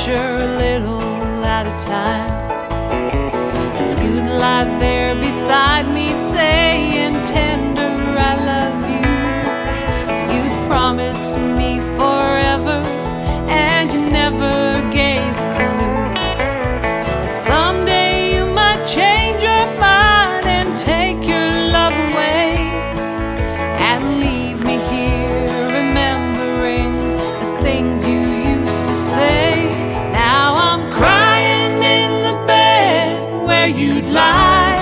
picture a little at a time. You'd lie there beside me saying tender I love yous. You'd promise me forever, and you never gave a clue. But someday you might change your mind and take your love away, and leave me here remembering the things you used to say. Now I'm crying in the bed where you'd lie.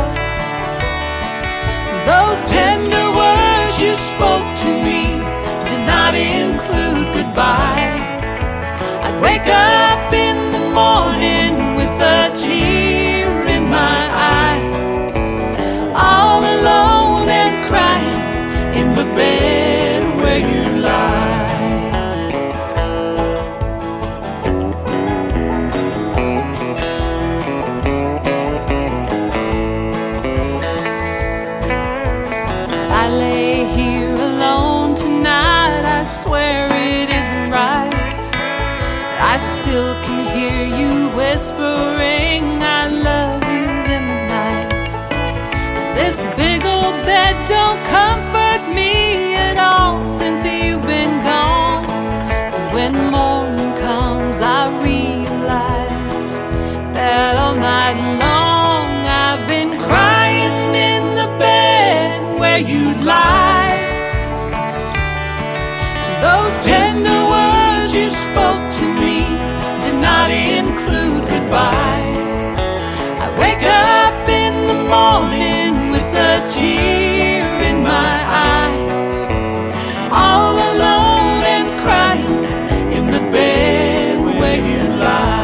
Those tender words you spoke to me did not include goodbye. I'd wake up in the morning with a tear in my eye, all alone and crying in the bed where you lie. As I lay here alone tonight, I swear it isn't right. I still can hear you whispering I love yous in the night. This big old bed don't comfort me at all since you've been gone. But when morning comes, I realize that all night long I've been crying in the bed where you'd lie. Those tender words you spoke to me did not include goodbye. I wake up in the morning with a tear in my eye, all alone and crying in the bed where you lie.